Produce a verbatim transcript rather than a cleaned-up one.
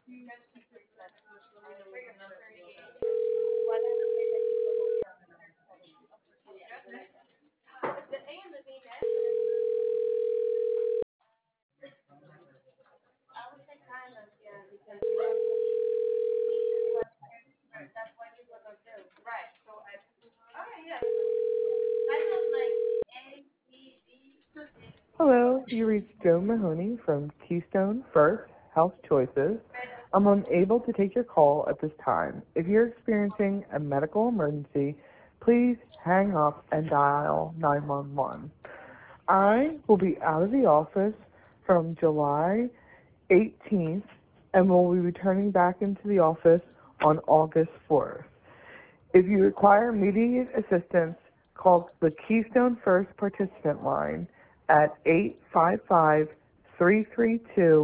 Hello, you reached Joe Mahoney from Keystone First Health Choices. I'm unable to take your call at this time. If you're experiencing a medical emergency, please hang up and dial nine one one. I will be out of the office from July eighteenth and will be returning back into the office on August fourth. If you require immediate assistance, call the Keystone First participant line at eight five five, three three two